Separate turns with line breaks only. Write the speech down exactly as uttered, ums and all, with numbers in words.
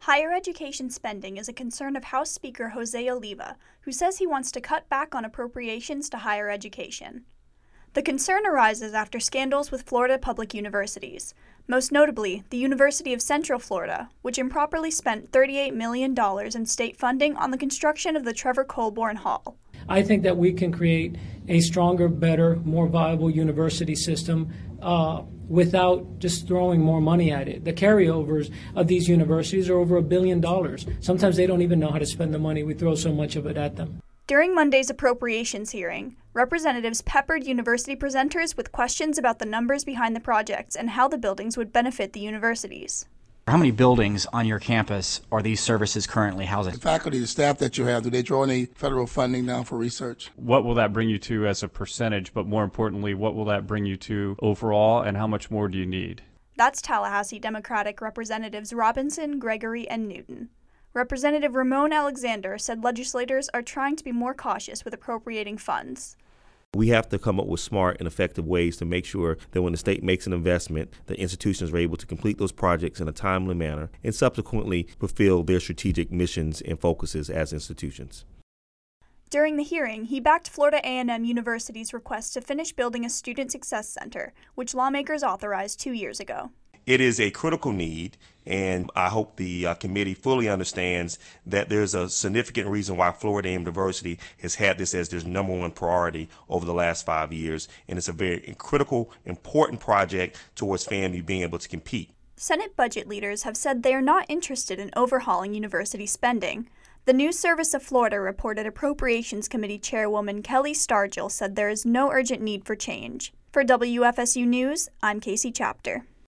Higher education spending is a concern of House Speaker Jose Oliva, who says he wants to cut back on appropriations to higher education. The concern arises after scandals with Florida public universities, most notably the University of Central Florida, which improperly spent thirty-eight million dollars in state funding on the construction of the Trevor Colborn Hall.
I think that we can create a stronger, better, more viable university system uh, without just throwing more money at it. The carryovers of these universities are over a billion dollars. Sometimes they don't even know how to spend the money. We throw so much of it at them.
During Monday's appropriations hearing, representatives peppered university presenters with questions about the numbers behind the projects and how the buildings would benefit the universities.
How many buildings on your campus are these services currently housing?
The faculty, the staff that you have, do they draw any federal funding now for research?
What will that bring you to as a percentage, but more importantly, what will that bring you to overall, and how much more do you need?
That's Tallahassee Democratic Representatives Robinson, Gregory, and Newton. Representative Ramon Alexander said legislators are trying to be more cautious with appropriating funds.
We have to come up with smart and effective ways to make sure that when the state makes an investment, the institutions are able to complete those projects in a timely manner and subsequently fulfill their strategic missions and focuses as institutions.
During the hearing, he backed Florida A and M University's request to finish building a Student Success Center, which lawmakers authorized two years ago.
It is a critical need, and I hope the uh, committee fully understands that there's a significant reason why Florida A and M University has had this as their number one priority over the last five years, and it's a very critical, important project towards FAMU being able to compete.
Senate budget leaders have said they are not interested in overhauling university spending. The News Service of Florida reported Appropriations Committee Chairwoman Kelly Stargill said there is no urgent need for change. For W F S U News, I'm Casey Chapter.